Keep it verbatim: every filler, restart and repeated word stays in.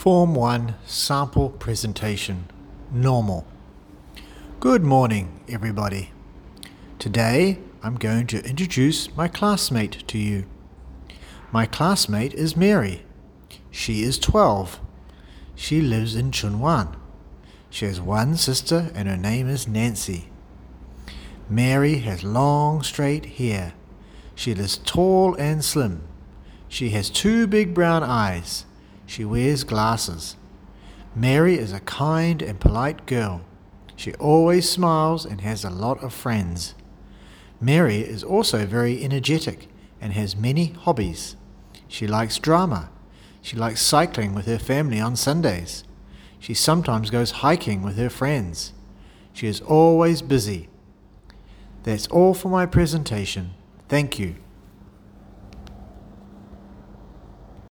Form one Sample Presentation, Normal. Good morning, everybody. Today, I'm going to introduce my classmate to you. My classmate is Mary. She is twelve. She lives in Chunwan. She has one sister and her name is Nancy. Mary has long, straight hair. She is tall and slim. She has two big brown eyes. She wears glasses. Mary is a kind and polite girl. She always smiles and has a lot of friends. Mary is also very energetic and has many hobbies. She likes drama. She likes cycling with her family on Sundays. She sometimes goes hiking with her friends. She is always busy. That's all for my presentation. Thank you.